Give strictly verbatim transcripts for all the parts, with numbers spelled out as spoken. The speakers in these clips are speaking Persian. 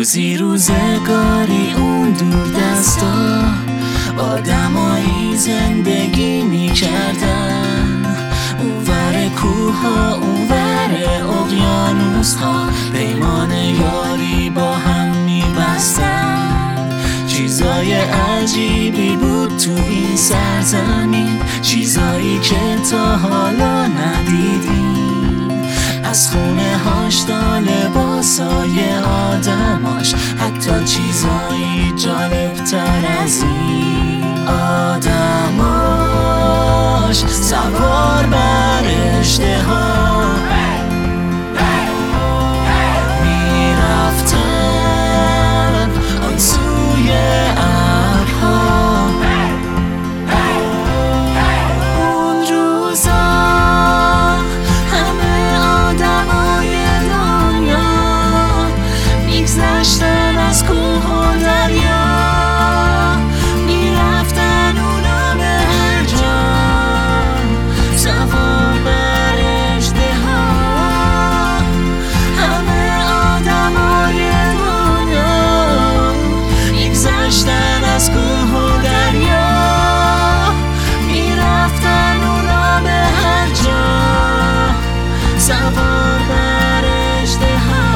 روزی روزگاری اون دور دستا آدمایی زندگی میکردن، اونور کوه ها اونور اقیانوس ها پیمان یاری با هم میبستن. چیزای عجیبی بود تو این سرزمین، چیزایی که تا حالا ندیدیم. از خونه هاش تا لباسای آدماش، حتی چیزایی جالب تر از این. آدماش سوار بر اشتها میرفتن آن سوی ابرها. اون روزا همه آدمای دنیا میگذشتن از کوه و دریا، میرفتن اونا به هر جا سوار بر اژدها. همه آدمای دنیا میگذشتن از کوه و دریا، میرفتن اونا به هر جا سوار بر اژدها.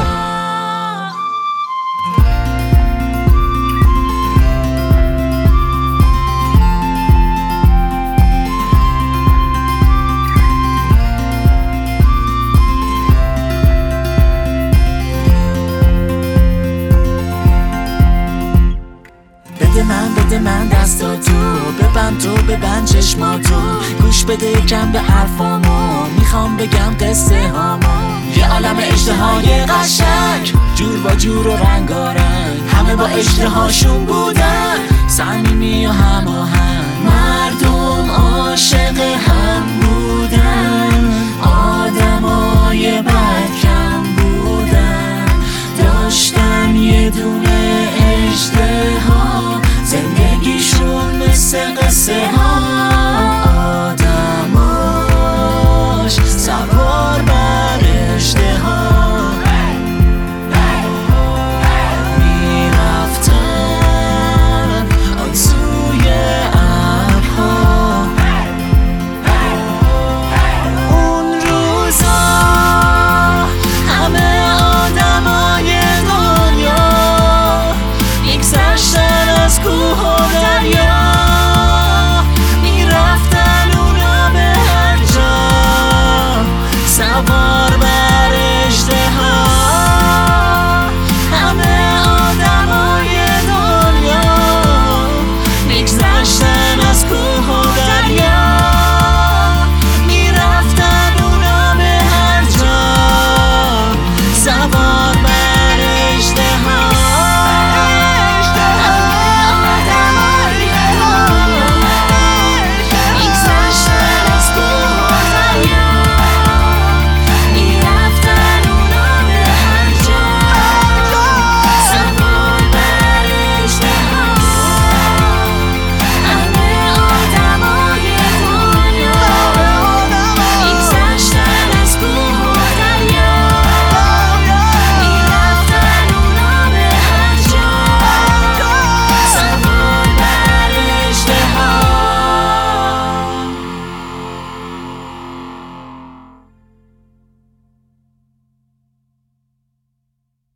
بده من بده من دستاتو، ببند تو ببند چشماتو، گوش بده یکم به حرفامو، میخوام بگم قصه هامو. یه عالم اژدهای قشنگ جور با جور و رنگارنگ، همه با اژدهاشون بودن، صمیمی و هماهنگ. مردم عاشق هم